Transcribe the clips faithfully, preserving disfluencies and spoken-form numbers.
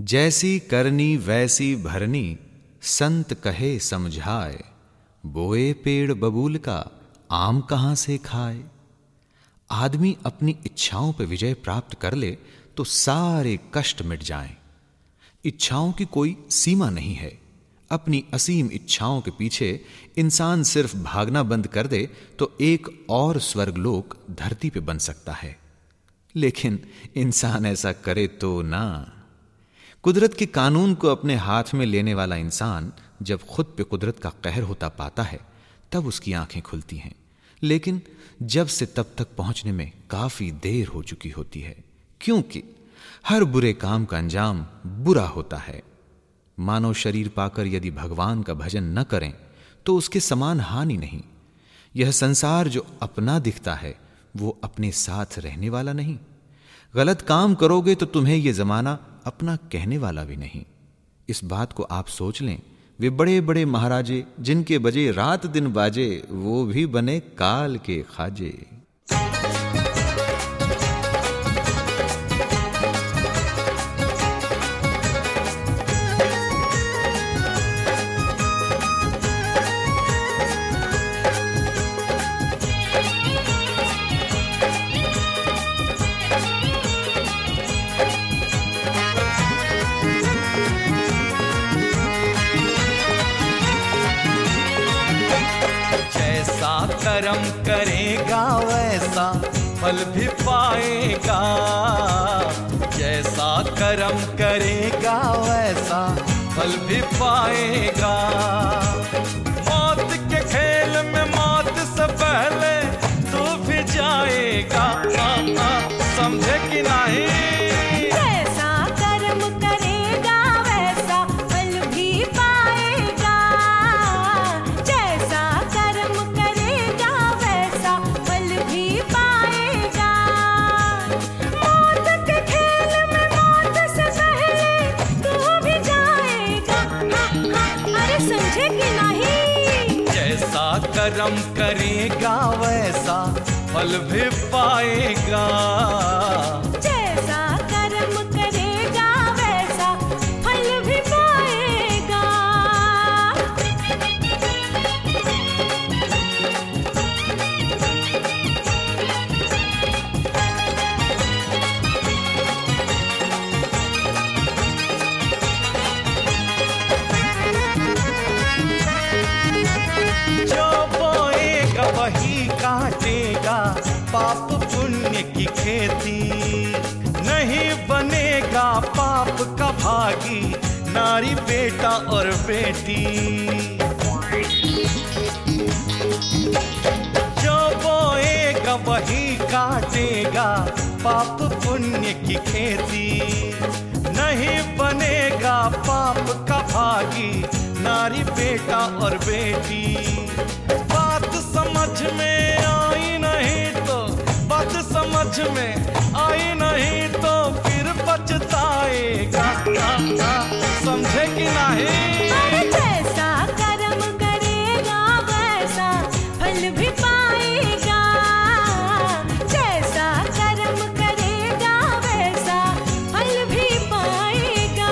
जैसी करनी वैसी भरनी, संत कहे समझाए, बोए पेड़ बबूल का आम कहां से खाए। आदमी अपनी इच्छाओं पर विजय प्राप्त कर ले तो सारे कष्ट मिट जाएं। इच्छाओं की कोई सीमा नहीं है। अपनी असीम इच्छाओं के पीछे इंसान सिर्फ भागना बंद कर दे तो एक और स्वर्गलोक धरती पे बन सकता है। लेकिन इंसान ऐसा करे तो ना। कुदरत के कानून को अपने हाथ में लेने वाला इंसान जब खुद पे कुदरत का कहर होता पाता है तब उसकी आंखें खुलती हैं। लेकिन जब से तब तक पहुंचने में काफी देर हो चुकी होती है, क्योंकि हर बुरे काम का अंजाम बुरा होता है। मानव शरीर पाकर यदि भगवान का भजन न करें तो उसके समान हानि नहीं। यह संसार जो अपना दिखता है वो अपने साथ रहने वाला नहीं। गलत काम करोगे तो तुम्हें यह जमाना अपना कहने वाला भी नहीं। इस बात को आप सोच लें। वे बड़े बड़े महाराजे जिनके बजे रात दिन बाजे, वो भी बने काल के खाजे। कर्म करेगा वैसा फल भी पाएगा। जैसा कर्म करेगा वैसा फल भी पाएगा। मौत के खेल में मौत से पहले तू भी जाएगा। आ, आ, समझे कि नहीं? कर्म करेगा वैसा फल भी पाएगा। जैसा कर्म करेगा वैसा फल भी पाएगा। वही काटेगा पाप पुण्य की खेती। नहीं बनेगा पाप का भागी नारी बेटा और बेटी। जो बोएगा वही काटेगा पाप पुण्य की खेती। नहीं बनेगा पाप का भागी नारी बेटा और बेटी। बात समझ में आई नहीं तो बात समझ में आई नहीं तो फिर पछताएगा। समझे कि नहीं? जैसा कर्म करेगा वैसा फल भी पाएगा। जैसा कर्म करेगा वैसा फल भी पाएगा।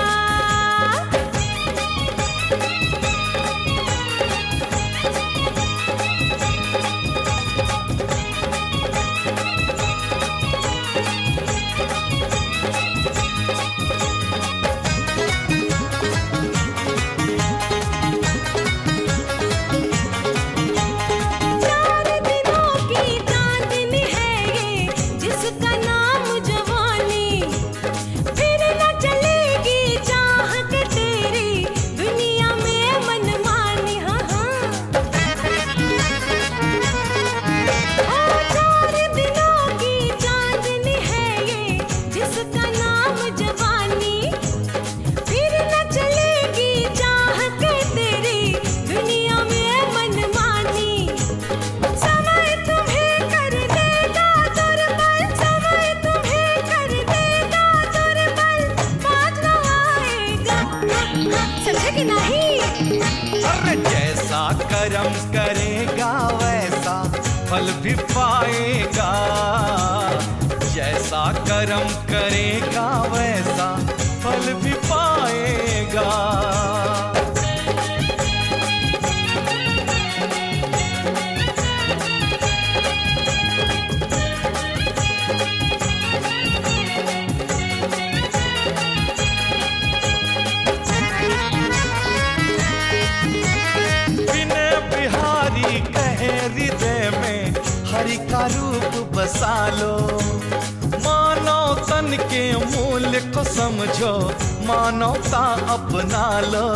जैसा कर्म करेगा वैसा फल भी पाएगा। जैसा कर्म करेगा वैसा फल भी पाएगा। बसा लो। मानव तन के मूल्य को समझो, मानवता अपना लो।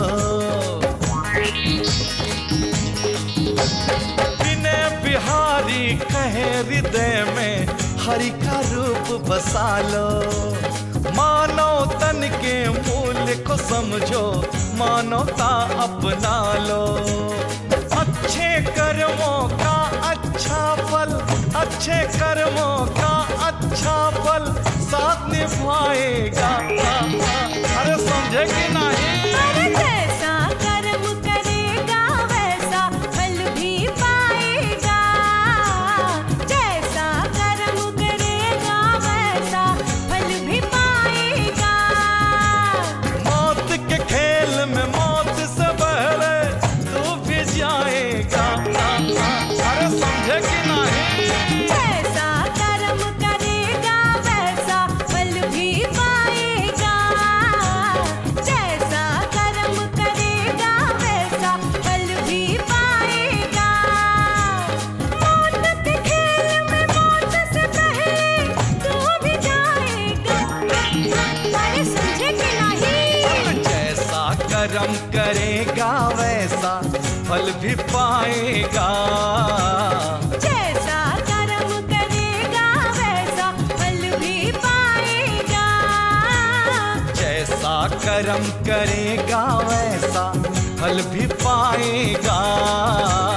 विनय बिहारी कहे हृदय में हरि का रूप बसा लो। मानव तन के मूल्य को समझो, मानवता अपना लो। अच्छे कर्मों का अच्छा फल, अच्छे कर्मों का अच्छा फल साथ निभाएगा। अरे समझे कि नहीं? अरे जैसा कर्म करेगा वैसा फल भी पाएगा। जैसा कर्म करेगा वैसा फल भी पाएगा। मौत के खेल में मौत से पहले तू भी जाएगा। अरे समझे कि नहीं? जैसा कर्म करेगा वैसा फल भी पाएगा। जैसा कर्म करेगा वैसा फल भी पाएगा। मौत के खेल में मौत से पहले तू भी जाएगा। अरे समझे कि नहीं? जैसा कर्म करेगा वैसा फल भी पाएगा। जैसा कर्म करेगा वैसा फल भी पाएगा। जैसा कर्म करेगा वैसा फल भी पाएगा।